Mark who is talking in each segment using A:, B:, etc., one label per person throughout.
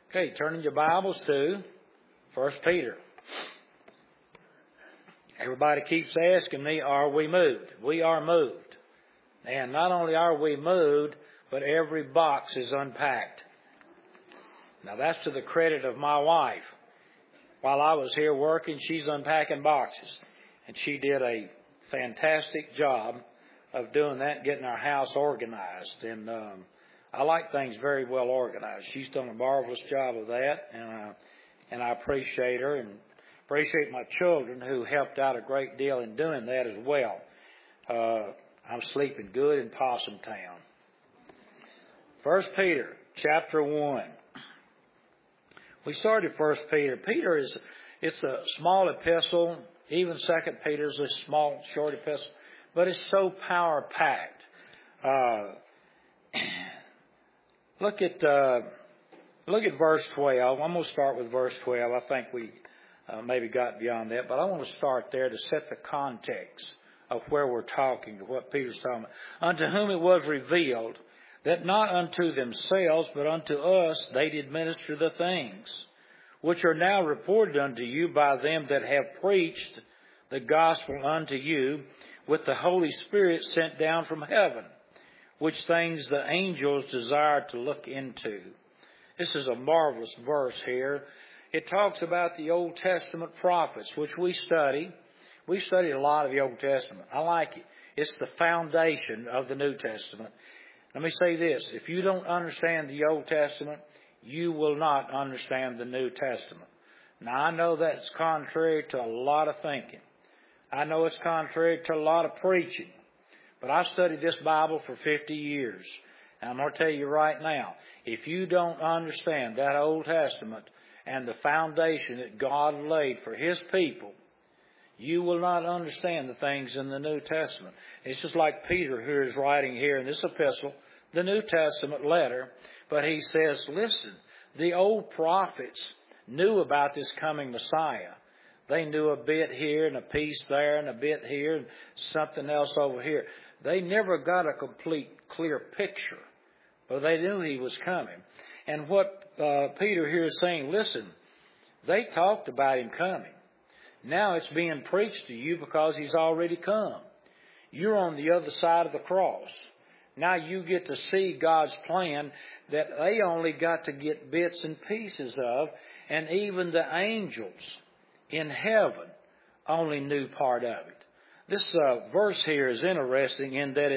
A: Okay, turning your Bibles to 1 Peter. Everybody keeps asking me, are we moved? We are moved. And not only are we moved, but every box is unpacked. Now that's to the credit of my wife. While I was here working, she's unpacking boxes. And she did a fantastic job of doing that, getting our house organized. And I like things very well organized. She's done a marvelous job of that, and I appreciate her and appreciate my children who helped out a great deal in doing that as well. I'm sleeping good in Possum Town. 1 Peter chapter 1. We started 1 Peter. Peter it's a small epistle. Even 2 Peter is a small, short epistle, but it's so power-packed. Look at verse 12. I'm going to start with verse 12. I think we maybe got beyond that, but I want to start there to set the context of where we're talking, to what Peter's talking about. Unto whom it was revealed that not unto themselves, but unto us they did minister the things, which are now reported unto you by them that have preached the gospel unto you with the Holy Spirit sent down from heaven, which things the angels desire to look into. This is a marvelous verse here. It talks about the Old Testament prophets, which we study. We studied a lot of the Old Testament. I like it. It's the foundation of the New Testament. Let me say this. If you don't understand the Old Testament, you will not understand the New Testament. Now, I know that's contrary to a lot of thinking. I know it's contrary to a lot of preaching. But I've studied this Bible for 50 years. And I'm going to tell you right now, if you don't understand that Old Testament and the foundation that God laid for His people, you will not understand the things in the New Testament. It's just like Peter who is writing here in this epistle, the New Testament letter, but he says, listen, the old prophets knew about this coming Messiah. They knew a bit here and a piece there and a bit here and something else over here. They never got a complete, clear picture, but they knew He was coming. And what Peter here is saying, listen, they talked about Him coming. Now it's being preached to you because He's already come. You're on the other side of the cross. Now you get to see God's plan that they only got to get bits and pieces of, and even the angels in heaven only knew part of it. This verse here is interesting in that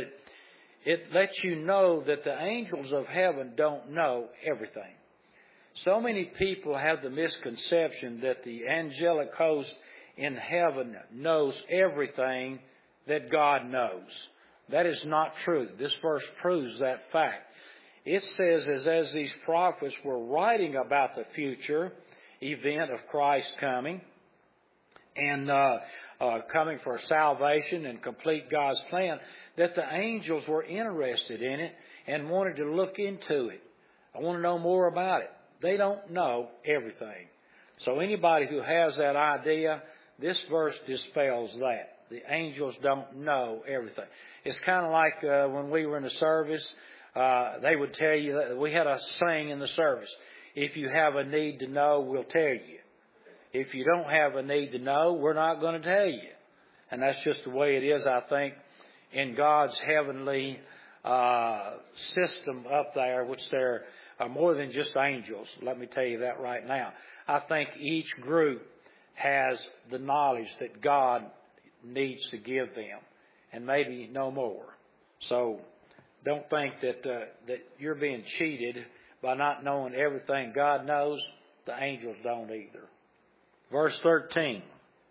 A: it lets you know that the angels of heaven don't know everything. So many people have the misconception that the angelic host in heaven knows everything that God knows. That is not true. This verse proves that fact. It says, as these prophets were writing about the future event of Christ coming, and coming for salvation and complete God's plan, that the angels were interested in it and wanted to look into it. I want to know more about it. They don't know everything. So anybody who has that idea, this verse dispels that. The angels don't know everything. It's kind of like when we were in the service, they would tell you that we had a saying in the service, if you have a need to know, we'll tell you. If you don't have a need to know, we're not going to tell you. And that's just the way it is, I think, in God's heavenly system up there, which there are more than just angels. Let me tell you that right now. I think each group has the knowledge that God needs to give them, and maybe no more. So don't think that you're being cheated by not knowing everything God knows. The angels don't either. Verse 13.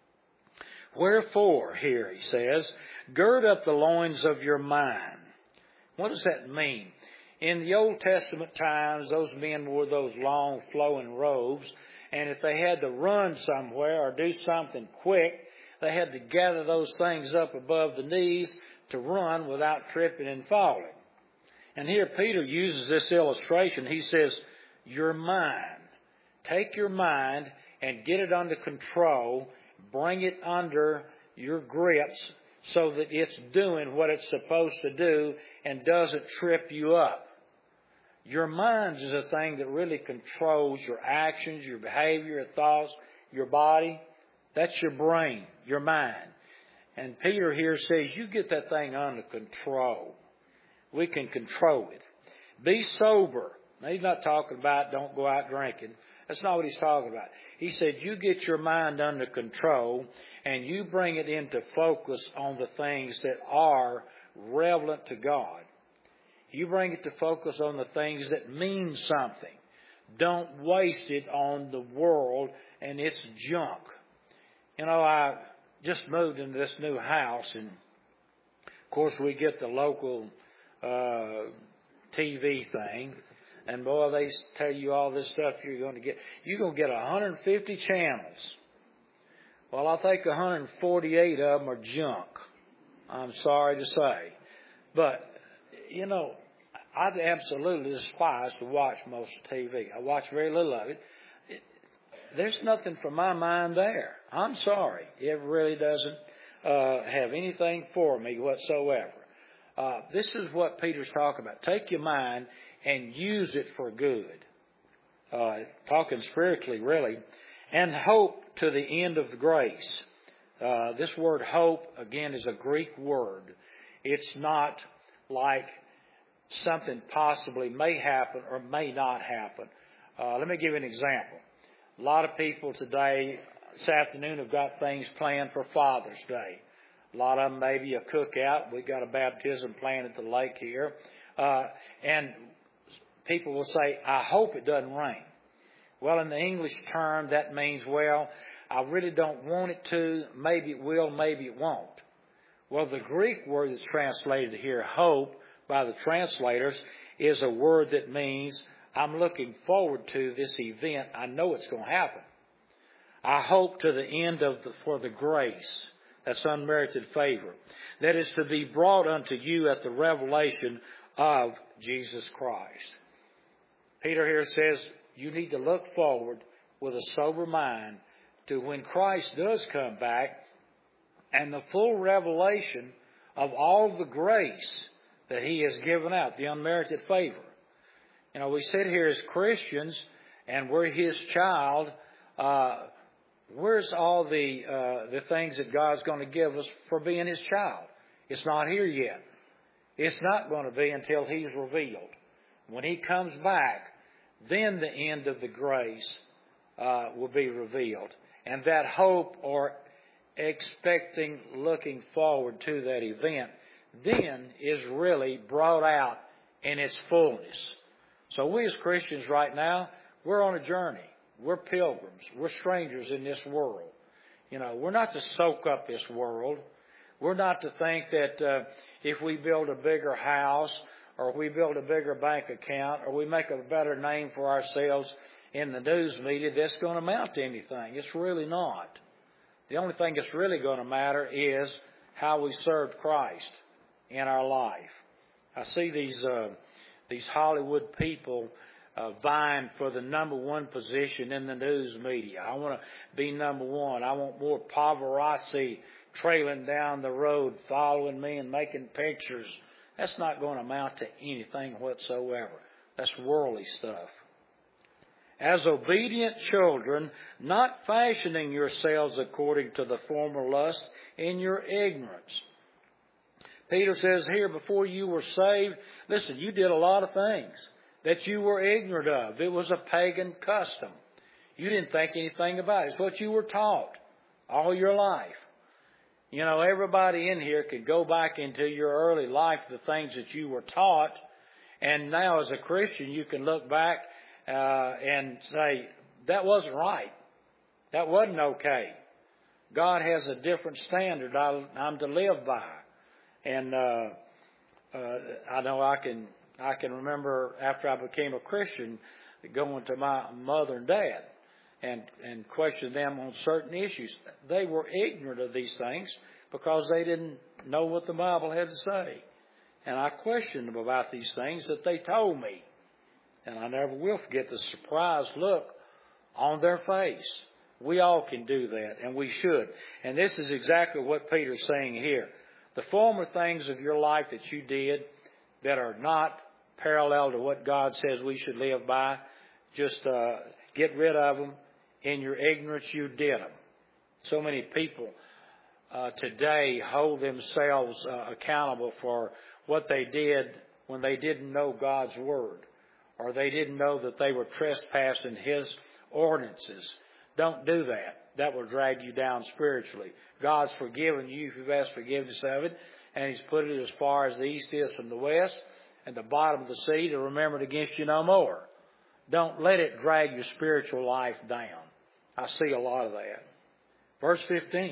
A: Wherefore, here he says, gird up the loins of your mind. What does that mean? In the Old Testament times, those men wore those long flowing robes, and if they had to run somewhere or do something quick, they had to gather those things up above the knees to run without tripping and falling. And here Peter uses this illustration. He says, your mind. Take your mind and get it under control, bring it under your grips so that it's doing what it's supposed to do and doesn't trip you up. Your mind is the thing that really controls your actions, your behavior, your thoughts, your body. That's your brain, your mind. And Peter here says, you get that thing under control. We can control it. Be sober. Now, he's not talking about don't go out drinking. That's not what he's talking about. He said, you get your mind under control and you bring it into focus on the things that are relevant to God. You bring it to focus on the things that mean something. Don't waste it on the world and its junk. You know, I just moved into this new house, and of course we get the local TV thing, and boy, they tell you all this stuff you're going to get. You're going to get 150 channels. Well, I think 148 of them are junk. I'm sorry to say. But, you know, I absolutely despise to watch most of TV. I watch very little of it. There's nothing for my mind there. I'm sorry. It really doesn't have anything for me whatsoever. This is what Peter's talking about. Take your mind and use it for good. Talking spiritually, really. And hope to the end of the grace. This word hope, again, is a Greek word. It's not like something possibly may happen or may not happen. Let me give you an example. A lot of people today, this afternoon, have got things planned for Father's Day. A lot of them maybe a cookout. We've got a baptism planned at the lake here. And people will say, I hope it doesn't rain. Well, in the English term, that means, well, I really don't want it to. Maybe it will, maybe it won't. Well, the Greek word that's translated here, hope, by the translators, is a word that means I'm looking forward to this event. I know it's going to happen. I hope to the end for the grace, that's unmerited favor, that is to be brought unto you at the revelation of Jesus Christ. Peter here says you need to look forward with a sober mind to when Christ does come back and the full revelation of all the grace that He has given out, the unmerited favor. You know, we sit here as Christians and we're His child. Where's all the things that God's going to give us for being His child? It's not here yet. It's not going to be until He's revealed. When He comes back, then the end of the grace will be revealed. And that hope or expecting, looking forward to that event, then is really brought out in its fullness. So we as Christians right now, we're on a journey. We're pilgrims. We're strangers in this world. You know, we're not to soak up this world. We're not to think that if we build a bigger house or we build a bigger bank account or we make a better name for ourselves in the news media, that's going to amount to anything. It's really not. The only thing that's really going to matter is how we served Christ in our life. I see these Hollywood people vying for the number one position in the news media. I want to be number one. I want more paparazzi trailing down the road, following me and making pictures. That's not going to amount to anything whatsoever. That's worldly stuff. As obedient children, not fashioning yourselves according to the former lust in your ignorance. Peter says here, before you were saved, listen, you did a lot of things that you were ignorant of. It was a pagan custom. You didn't think anything about it. It's what you were taught all your life. You know, everybody in here could go back into your early life, the things that you were taught, and now as a Christian you can look back and say, that wasn't right. That wasn't okay. God has a different standard I'm to live by. And I know I can remember after I became a Christian going to my mother and dad and question them on certain issues. They were ignorant of these things because they didn't know what the Bible had to say. And I questioned them about these things that they told me. And I never will forget the surprised look on their face. We all can do that, and we should. And this is exactly what Peter's saying here. The former things of your life that you did that are not parallel to what God says we should live by, just get rid of them. In your ignorance, you did them. So many people today hold themselves accountable for what they did when they didn't know God's Word, or they didn't know that they were trespassing His ordinances. Don't do that. That will drag you down spiritually. God's forgiven you if you've asked forgiveness of it, and He's put it as far as the east is from the west, and the bottom of the sea to remember it against you no more. Don't let it drag your spiritual life down. I see a lot of that. Verse 15.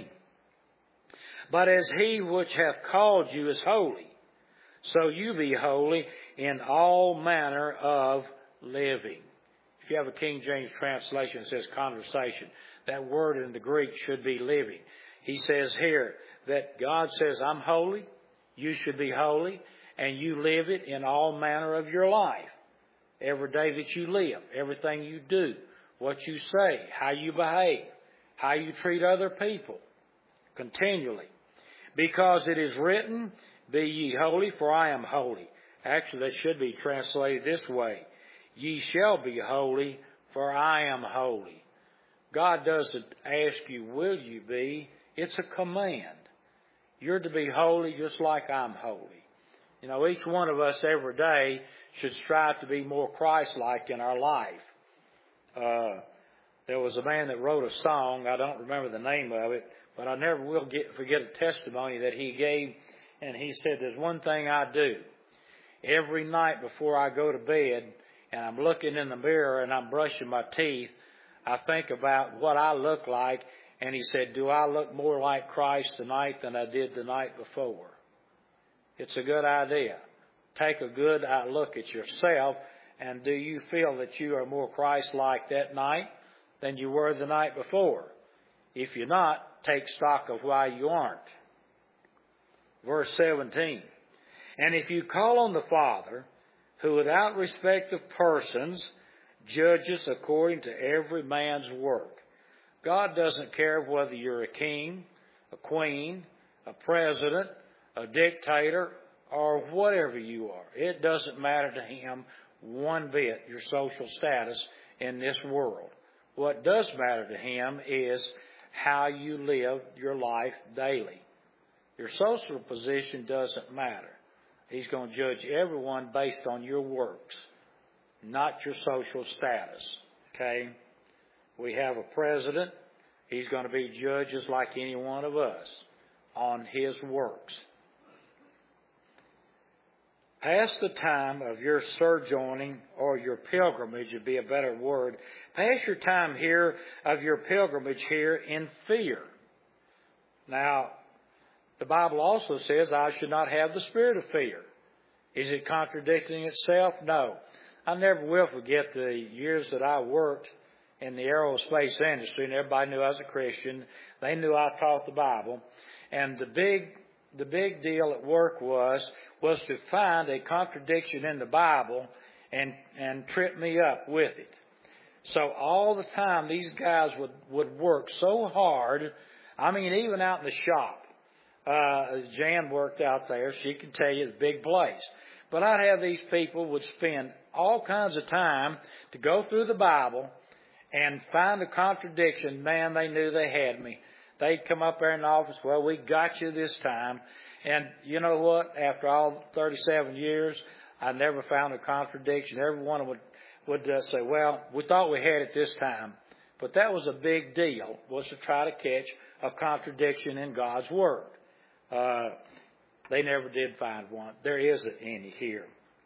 A: But as He which hath called you is holy, so you be holy in all manner of living. If you have a King James translation that says conversation, that word in the Greek should be living. He says here that God says, I'm holy, you should be holy, and you live it in all manner of your life. Every day that you live, everything you do, what you say, how you behave, how you treat other people, continually. Because it is written, be ye holy, for I am holy. Actually, that should be translated this way. Ye shall be holy, for I am holy. God doesn't ask you, will you be? It's a command. You're to be holy just like I'm holy. You know, each one of us every day should strive to be more Christ-like in our life. There was a man that wrote a song. I don't remember the name of it, but I never will forget a testimony that he gave. And he said, there's one thing I do. Every night before I go to bed and I'm looking in the mirror and I'm brushing my teeth, I think about what I look like. And he said, do I look more like Christ tonight than I did the night before? It's a good idea. Take a good look at yourself, and do you feel that you are more Christ-like that night than you were the night before? If you're not, take stock of why you aren't. Verse 17. And if you call on the Father, who without respect of persons judges according to every man's work. God doesn't care whether you're a king, a queen, a president, a dictator, or whatever you are. It doesn't matter to Him one bit, your social status in this world. What does matter to Him is how you live your life daily. Your social position doesn't matter. He's going to judge everyone based on your works, not your social status. Okay? We have a president. He's going to be judged just like any one of us on his works. Pass the time of your sojourning, or your pilgrimage would be a better word. Pass your time here of your pilgrimage here in fear. Now, the Bible also says, I should not have the spirit of fear. Is it contradicting itself? No. I never will forget the years that I worked in the aerospace industry, and everybody knew I was a Christian. They knew I taught the Bible. And the big deal at work was to find a contradiction in the Bible and trip me up with it. So all the time, these guys would work so hard. I mean, even out in the shop. Jan worked out there. She can tell you it's a big place. But I'd have these people would spend all kinds of time to go through the Bible and find a contradiction. Man, they knew they had me. They'd come up there in the office, well, we got you this time. And you know what? After all 37 years, I never found a contradiction. Everyone would say, well, we thought we had it this time. But that was a big deal, was to try to catch a contradiction in God's Word. They never did find one. There isn't any here.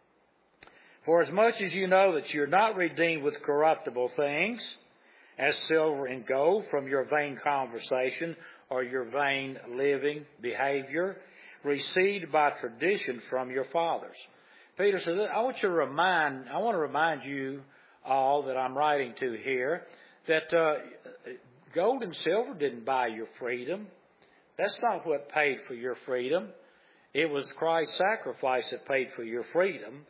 A: For as much as you know that you're not redeemed with corruptible things, as silver and gold, from your vain conversation or your vain living behavior, received by tradition from your fathers. Peter says, I want to remind you all that I'm writing to here that gold and silver didn't buy your freedom. That's not what paid for your freedom. It was Christ's sacrifice that paid for your freedom.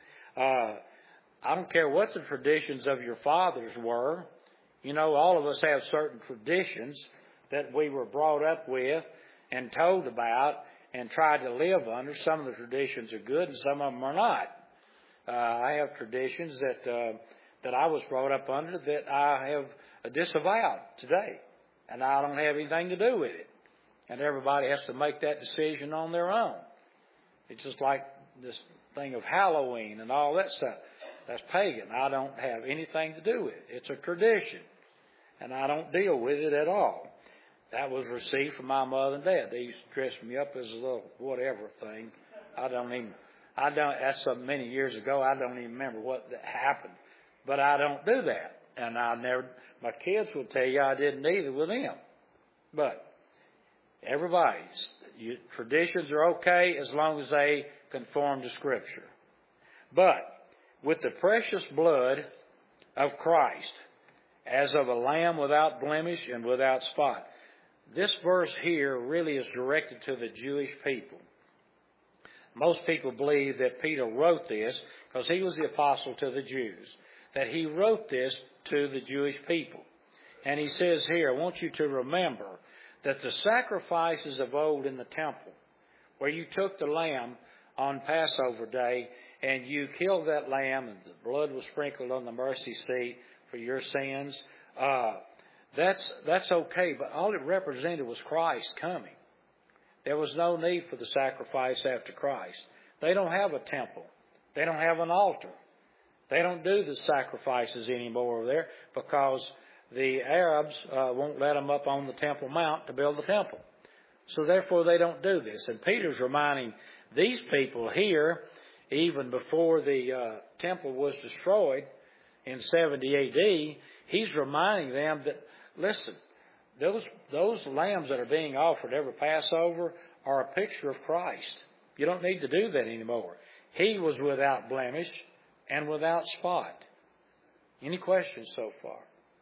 A: I don't care what the traditions of your fathers were. You know, all of us have certain traditions that we were brought up with and told about and tried to live under. Some of the traditions are good and some of them are not. I have traditions that I was brought up under that I have disavowed today, and I don't have anything to do with it. And everybody has to make that decision on their own. It's just like this thing of Halloween and all that stuff. That's pagan. I don't have anything to do with it. It's a tradition, and I don't deal with it at all. That was received from my mother and dad. They used to dress me up as a little whatever thing. That's so many years ago, I don't even remember what that happened. But I don't do that. And my kids will tell you I didn't either with them. But traditions are okay as long as they conform to Scripture. But with the precious blood of Christ, as of a lamb without blemish and without spot. This verse here really is directed to the Jewish people. Most people believe that Peter wrote this because he was the apostle to the Jews, that he wrote this to the Jewish people. And he says here, I want you to remember that the sacrifices of old in the temple, where you took the lamb on Passover day and you killed that lamb and the blood was sprinkled on the mercy seat for your sins, that's okay, but all it represented was Christ coming. There was no need for the sacrifice after Christ. They don't have a temple. They don't have an altar. They don't do the sacrifices anymore over there because the Arabs won't let them up on the Temple Mount to build the temple. So therefore they don't do this. And Peter's reminding these people here, even before the temple was destroyed in 70 A.D., he's reminding them that, listen, those lambs that are being offered every Passover are a picture of Christ. You don't need to do that anymore. He was without blemish and without spot. Any questions so far?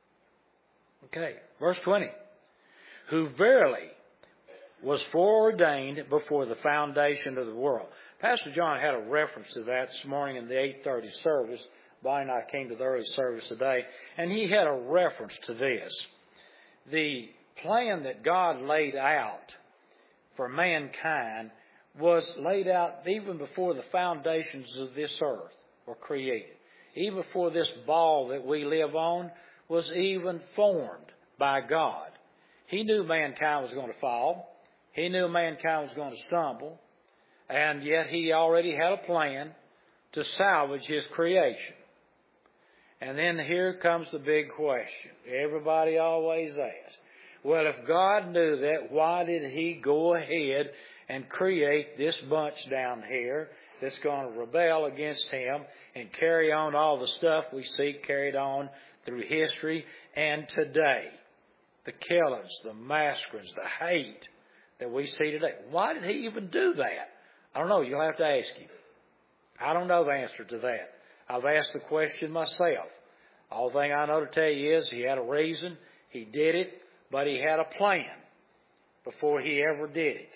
A: Okay, verse 20. Who verily was foreordained before the foundation of the world. Pastor John had a reference to that this morning in the 8:30 service. Bonnie and I came to the early service today, and he had a reference to this. The plan that God laid out for mankind was laid out even before the foundations of this earth were created. Even before this ball that we live on was even formed by God. He knew mankind was going to fall. He knew mankind was going to stumble. And yet he already had a plan to salvage his creation. And then here comes the big question. Everybody always asks, well, if God knew that, why did he go ahead and create this bunch down here that's going to rebel against him and carry on all the stuff we see carried on through history and today? The killings, the massacres, the hate that we see today. Why did he even do that? I don't know. You'll have to ask him. I don't know the answer to that. I've asked the question myself. All thing I know to tell you is he had a reason. He did it, but he had a plan before he ever did it.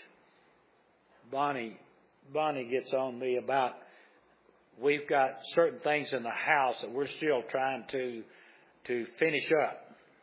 A: Bonnie gets on me about we've got certain things in the house that we're still trying to finish up.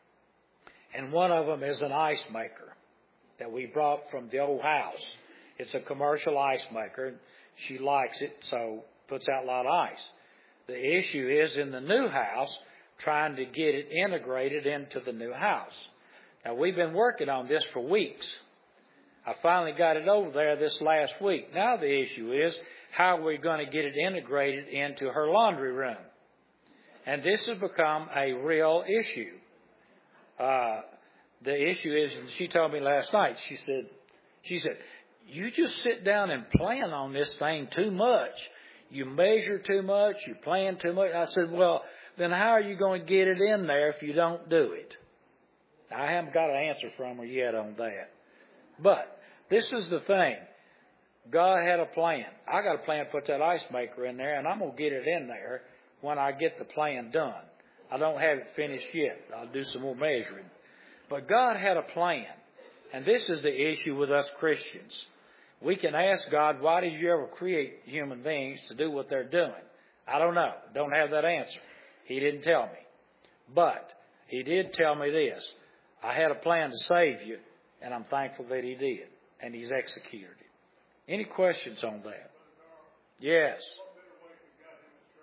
A: And one of them is an ice maker that we brought from the old house. It's a commercial ice maker. She likes it, so puts out a lot of ice. The issue is in the new house, trying to get it integrated into the new house. Now, we've been working on this for weeks. I finally got it over there this last week. Now the issue is how are we going to get it integrated into her laundry room? And this has become a real issue. The issue is, and she told me last night, she said, you just sit down and plan on this thing too much. You measure too much, you plan too much. I said, well, then how are you going to get it in there if you don't do it? I haven't got an answer from her yet on that. But this is the thing. God had a plan. I got a plan to put that ice maker in there, and I'm going to get it in there when I get the plan done. I don't have it finished yet. I'll do some more measuring. But God had a plan. And this is the issue with us Christians. We can ask God, why did you ever create human beings to do what they're doing? I don't know. Don't have that answer. He didn't tell me. But he did tell me this. I had a plan to save you, and I'm thankful that he did. And he's executed it. Any questions on that? Yes.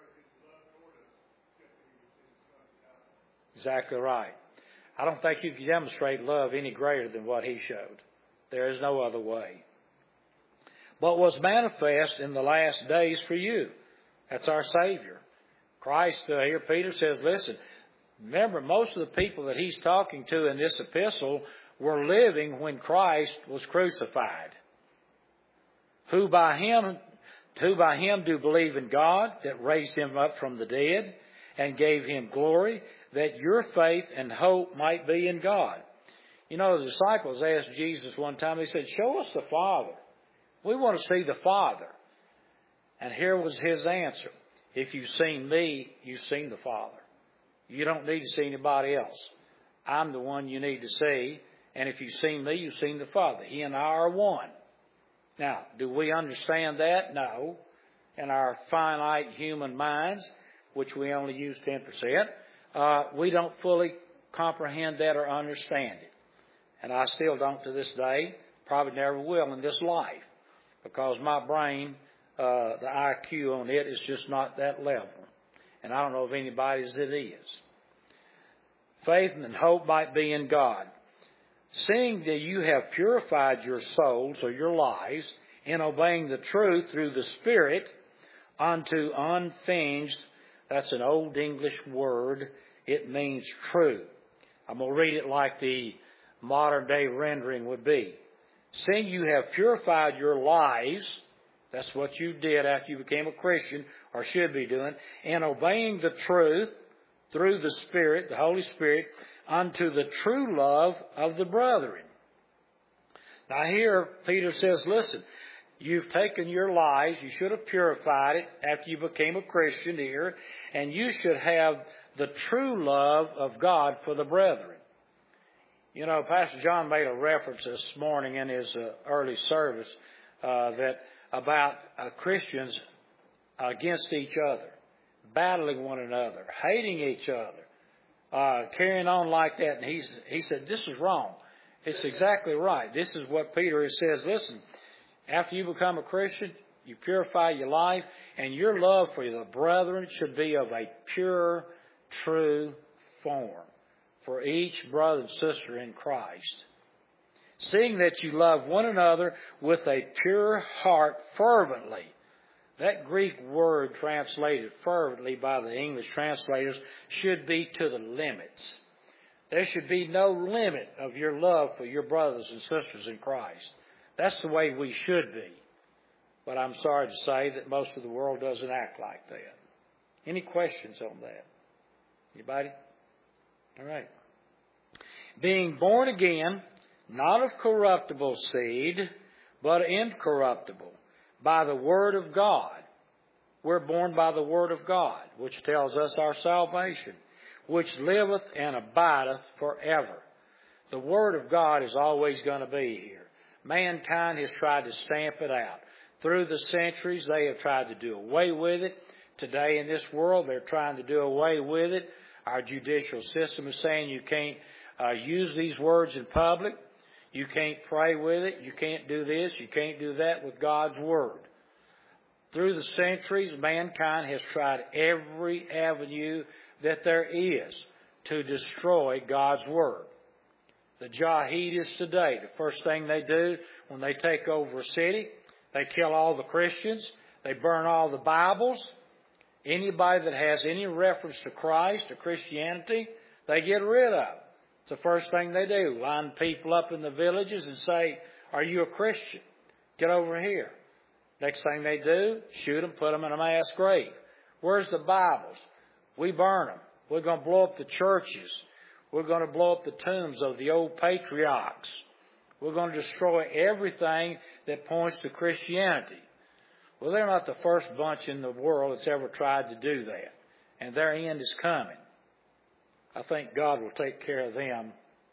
A: Exactly right. I don't think you can demonstrate love any greater than what he showed. There is no other way. But was manifest in the last days for you. That's our Savior. Christ, here Peter says, listen, remember, most of the people that he's talking to in this epistle were living when Christ was crucified. Who by him do believe in God, that raised him up from the dead, and gave him glory, that your faith and hope might be in God. You know, the disciples asked Jesus one time, they said, show us the Father. We want to see the Father. And here was his answer. If you've seen me, you've seen the Father. You don't need to see anybody else. I'm the one you need to see. And if you've seen me, you've seen the Father. He and I are one. Now, do we understand that? No. In our finite human minds, which we only use 10%, we don't fully comprehend that or understand it. And I still don't to this day, probably never will in this life, because my brain, the IQ on it is just not that level. And I don't know if anybody's it is. Faith and hope might be in God. Seeing that you have purified your souls or your lives in obeying the truth through the Spirit unto unfeigned, that's an old English word, it means true. I'm going to read it like the modern day rendering would be. Seeing you have purified your lives, that's what you did after you became a Christian, or should be doing, in obeying the truth through the Spirit, the Holy Spirit, unto the true love of the brethren. Now here, Peter says, listen, you've taken your lives, you should have purified it after you became a Christian here, and you should have the true love of God for the brethren. You know, Pastor John made a reference this morning in his early service that about Christians against each other, battling one another, hating each other, carrying on like that. And he said, this is wrong. It's exactly right. This is what Peter says. Listen, after you become a Christian, you purify your life, and your love for the brethren should be of a pure, true form for each brother and sister in Christ. Seeing that you love one another with a pure heart fervently. That Greek word translated fervently by the English translators should be to the limits. There should be no limit of your love for your brothers and sisters in Christ. That's the way we should be. But I'm sorry to say that most of the world doesn't act like that. Any questions on that? Anybody? All right. Being born again, not of corruptible seed, but incorruptible, by the Word of God. We're born by the Word of God, which tells us our salvation, which liveth and abideth forever. The Word of God is always going to be here. Mankind has tried to stamp it out. Through the centuries, they have tried to do away with it. Today in this world, they're trying to do away with it. Our judicial system is saying you can't use these words in public. You can't pray with it. You can't do this. You can't do that with God's Word. Through the centuries, mankind has tried every avenue that there is to destroy God's Word. The Jihadis today, the first thing they do when they take over a city, they kill all the Christians. They burn all the Bibles. Anybody that has any reference to Christ or Christianity, they get rid of. It's the first thing they do. Line people up in the villages and say, are you a Christian? Get over here. Next thing they do, shoot them, put them in a mass grave. Where's the Bibles? We burn them. We're going to blow up the churches. We're going to blow up the tombs of the old patriarchs. We're going to destroy everything that points to Christianity. Well, they're not the first bunch in the world that's ever tried to do that. And their end is coming. I think God will take care of them.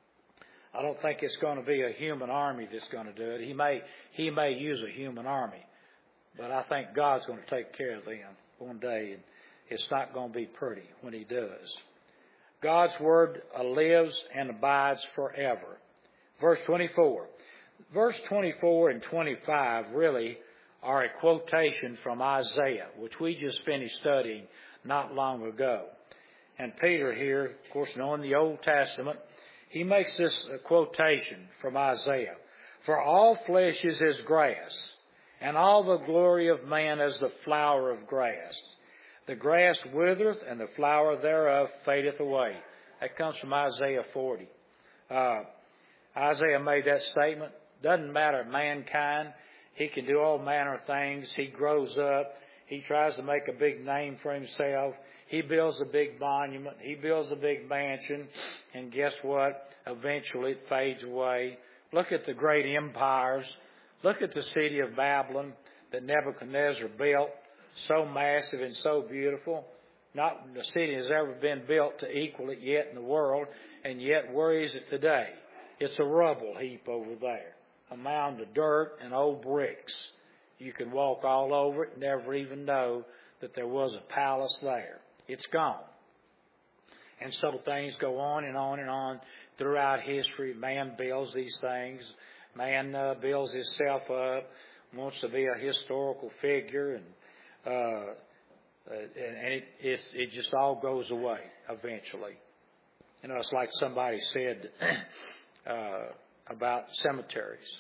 A: I don't think it's going to be a human army that's going to do it. He may use a human army. But I think God's going to take care of them one day. And it's not going to be pretty when He does. God's Word lives and abides forever. Verse 24. Verse 24 and 25 really are a quotation from Isaiah, which we just finished studying not long ago. And Peter here, of course, knowing the Old Testament, he makes this quotation from Isaiah. For all flesh is as grass, and all the glory of man as the flower of grass. The grass withereth, and the flower thereof fadeth away. That comes from Isaiah 40. Isaiah made that statement. Doesn't matter mankind. He can do all manner of things. He grows up. He tries to make a big name for himself. He builds a big monument. He builds a big mansion. And guess what? Eventually it fades away. Look at the great empires. Look at the city of Babylon that Nebuchadnezzar built. So massive and so beautiful. Not the city has ever been built to equal it yet in the world. And yet, where is it today? It's a rubble heap over there. A mound of dirt and old bricks. You can walk all over it and never even know that there was a palace there. It's gone. And so things go on and on and on throughout history. Man builds these things. Man builds himself up, wants to be a historical figure, and it just all goes away eventually. You know, it's like somebody said about cemeteries.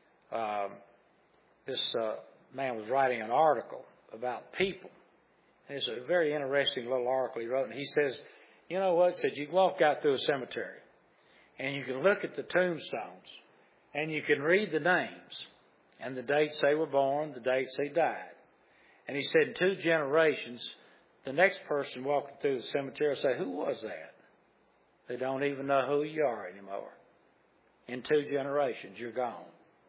A: This man was writing an article about people. And it's a very interesting little article he wrote. And he says, you know what? He said, you can walk out through a cemetery and you can look at the tombstones and you can read the names and the dates they were born, the dates they died. And he said, in 2 generations, the next person walking through the cemetery will say, who was that? They don't even know who you are anymore. In 2 generations, you're gone.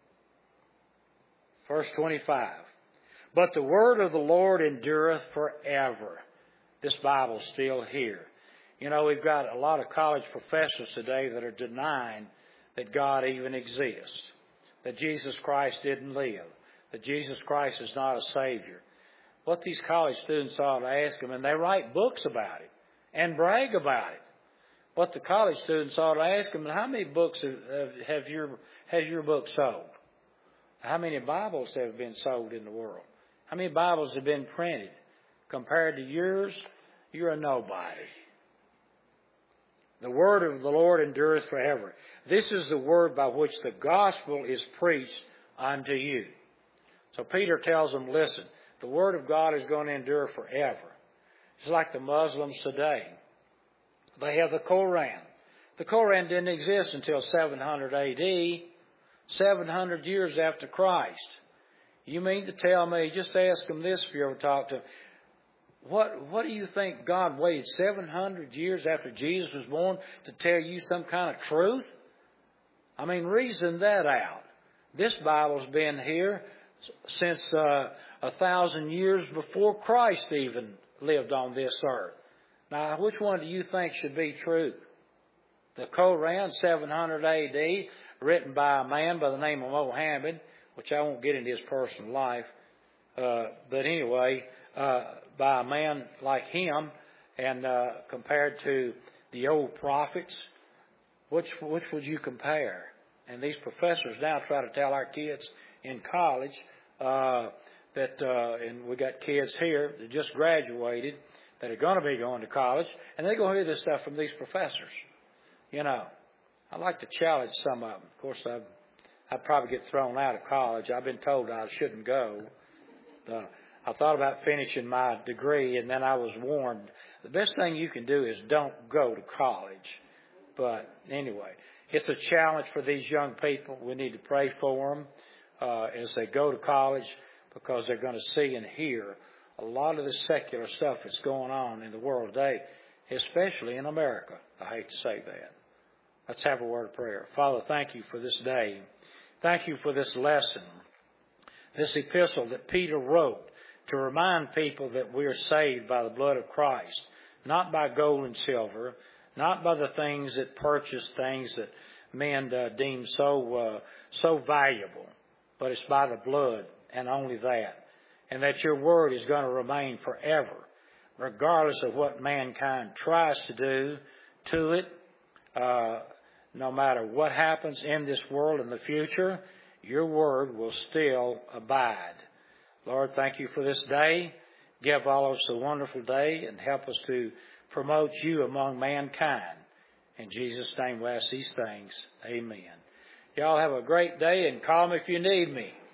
A: Verse 25. But the word of the Lord endureth forever. This Bible's still here. You know, we've got a lot of college professors today that are denying that God even exists, that Jesus Christ didn't live, that Jesus Christ is not a Savior. What these college students ought to ask them, and they write books about it and brag about it. What the college students ought to ask them, how many books has your book sold? How many Bibles have been sold in the world? How many Bibles have been printed? Compared to yours, you're a nobody. The word of the Lord endureth forever. This is the word by which the gospel is preached unto you. So Peter tells them, listen, the word of God is going to endure forever. It's like the Muslims today. They have the Koran. The Koran didn't exist until 700 A.D., 700 years after Christ. You mean to tell me, just ask them this if you ever talk to them, what do you think God waited 700 years after Jesus was born to tell you some kind of truth? I mean, reason that out. This Bible's been here since 1,000 years before Christ even lived on this earth. Now, which one do you think should be true? The Koran, 700 A.D., written by a man by the name of Muhammad, which I won't get into his personal life, but anyway, by a man like him, and compared to the old prophets, which would you compare? And these professors now try to tell our kids in college and we got kids here that just graduated that are going to be going to college, and they're going to hear this stuff from these professors. You know, I like to challenge some of them. Of course, I'd probably get thrown out of college. I've been told I shouldn't go. I thought about finishing my degree, and then I was warned, the best thing you can do is don't go to college. But anyway, it's a challenge for these young people. We need to pray for them as they go to college, because they're going to see and hear a lot of the secular stuff that's going on in the world today, especially in America. I hate to say that. Let's have a word of prayer. Father, thank you for this day. Thank you for this lesson, this epistle that Peter wrote to remind people that we are saved by the blood of Christ, not by gold and silver, not by the things that purchase things that men deem so valuable, but it's by the blood and only that. And that your word is going to remain forever, regardless of what mankind tries to do to it. No matter what happens in this world in the future, your word will still abide. Lord, thank you for this day. Give all of us a wonderful day and help us to promote you among mankind. In Jesus' name we ask these things. Amen. Y'all have a great day, and call me if you need me.